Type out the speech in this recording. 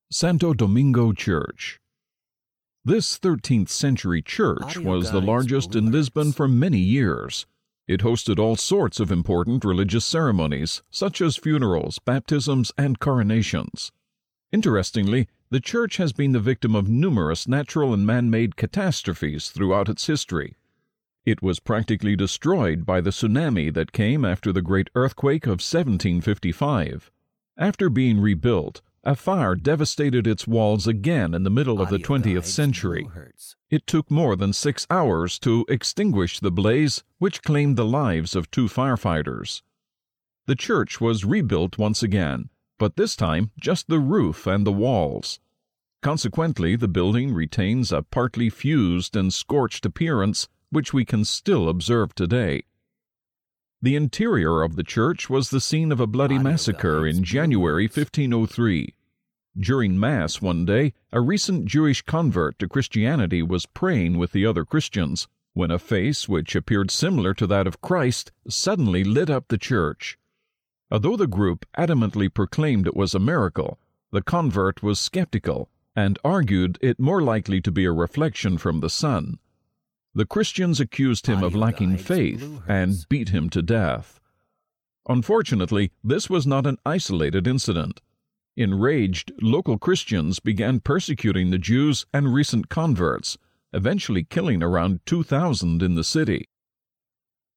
Santo Domingo Church. This 13th century church was the largest in Lisbon for many years. It hosted all sorts of important religious ceremonies, such as funerals, baptisms, and coronations. Interestingly, the church has been the victim of numerous natural and man-made catastrophes throughout its history. It was practically destroyed by the tsunami that came after the great earthquake of 1755. After being rebuilt, a fire devastated its walls again in the middle of the 20th century. It took more than 6 hours to extinguish the blaze, which claimed the lives of 2 firefighters. The church was rebuilt once again, but this time just the roof and the walls. Consequently, the building retains a partly fused and scorched appearance, which we can still observe today. The interior of the church was the scene of a bloody massacre in January 1503. During Mass one day, a recent Jewish convert to Christianity was praying with the other Christians, when a face which appeared similar to that of Christ suddenly lit up the church. Although the group adamantly proclaimed it was a miracle, the convert was skeptical and argued it more likely to be a reflection from the sun. The Christians accused him of lacking faith and beat him to death. Unfortunately, this was not an isolated incident. Enraged, local Christians began persecuting the Jews and recent converts, eventually killing around 2,000 in the city.